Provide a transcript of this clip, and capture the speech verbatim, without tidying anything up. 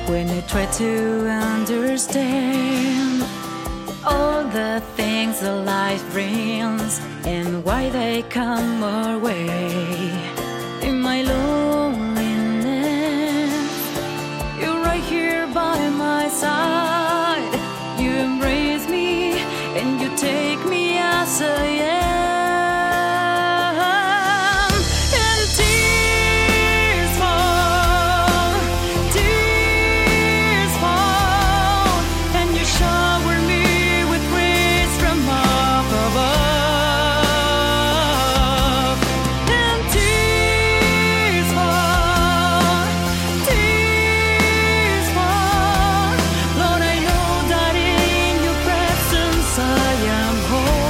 when I try to understand all the things that life brings and why they come our way. In my loneliness, you're right here by my side. You embrace me and you take me as I am. And tears fall, tears fall, and you shower me with grace from up above. And tears fall, tears fall, Lord, I know that in your presence I am whole.